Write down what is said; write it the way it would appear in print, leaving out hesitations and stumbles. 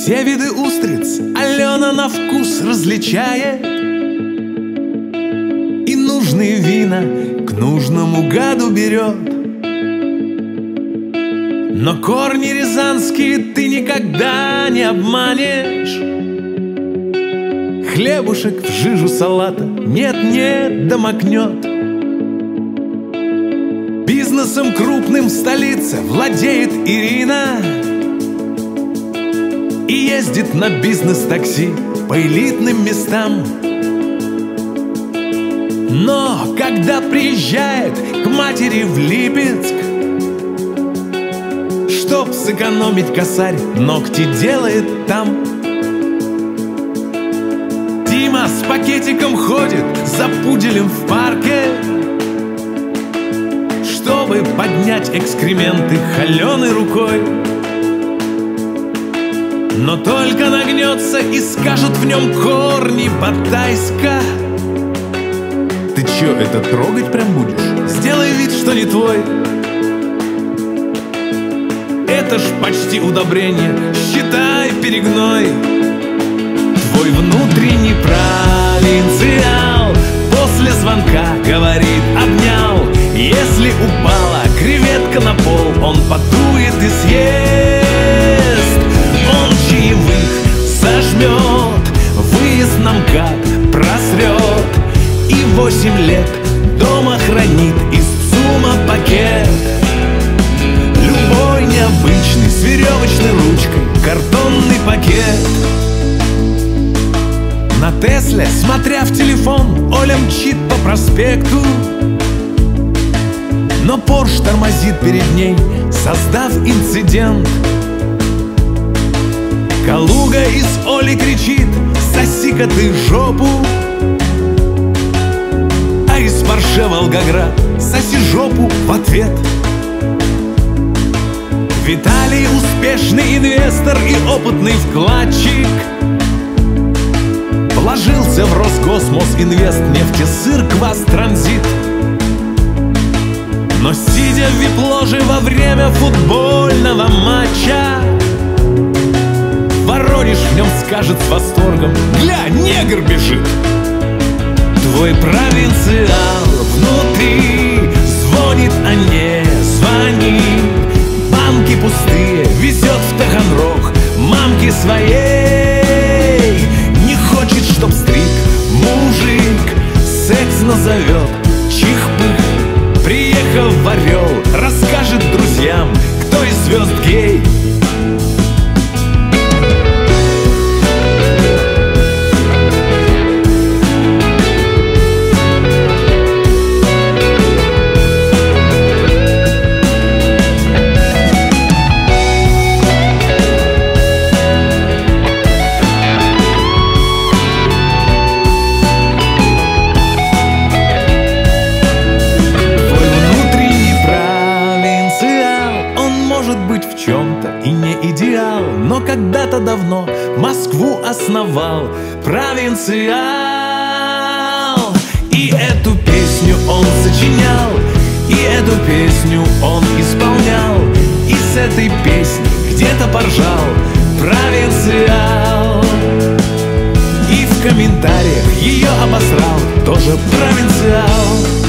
Все виды устриц Алена на вкус различает, и нужные вина к нужному гаду берет. Но корни рязанские ты никогда не обманешь. Хлебушек в жижу салата нет-нет да макнет. Бизнесом крупным в столице владеет Ирина и ездит на бизнес-такси по элитным местам. Но когда приезжает к матери в Липецк, чтоб сэкономить косарь, ногти делает там. Дима с пакетиком ходит за пуделем в парке, чтобы поднять экскременты холеной рукой. Но только нагнется и скажет в нем корни батайска. Ты чё, это трогать прям будешь? Сделай вид, что не твой. Это ж почти удобрение, считай перегной. Твой внутренний провинциал после звонка говорит: обнял. Если упала креветка на пол, он подует и съест. Он чаевых сожмет, выезд на МКАД просрет, и 8 лет дома хранит из ЦУМа пакет. Любой необычный с веревочной ручкой картонный пакет. На Тесле, смотря в телефон, Оля мчит по проспекту, но Порш тормозит перед ней, создав инцидент. Калуга из Оли кричит: соси-ка ты жопу. А из Порше Волгоград: соси жопу в ответ. Виталий успешный инвестор и опытный вкладчик, вложился в Росгосмосинвест, нефтесыр, Квастранзит. Но сидя в вип-ложе во время футбольного матча, Воронеж в нем скажет с восторгом: гля, негр бежит. Твой провинциал внутри звонит, а не звонит. Банки пустые везет в Таганрог мамки своей. Не хочет, чтоб стриг мужик секс назовет чих-пых. Приехав в Орел, расскажет друзьям, кто из звезд гей. В чем-то и не идеал, но когда-то давно Москву основал провинциал. И эту песню он сочинял, и эту песню он исполнял, и с этой песни где-то поржал провинциал. И в комментариях ее обосрал тоже провинциал.